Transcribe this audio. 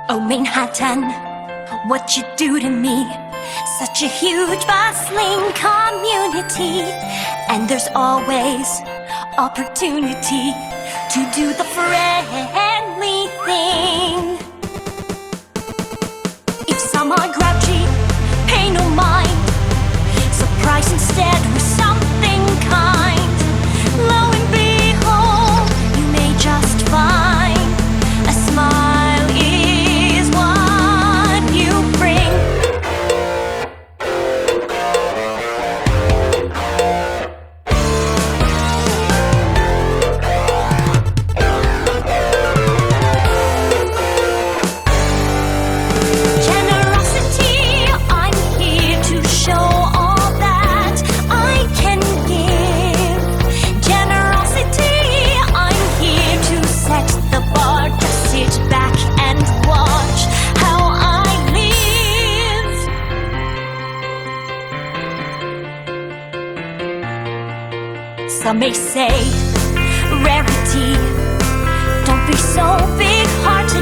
Oh, Manhattan, what you do to me? Such a huge, bustling community, and there's always opportunity to do the friendly thing. If some are grouchy, pay no mind. Surprise instead with something kind. Lo and behold, you may just find a smile is what you bring. Generosity, I'm here to show all that I can give. Generosity, I'm here to set the bar. Just sit back and watch how I live. Some may say rarity, don't be so big-hearted.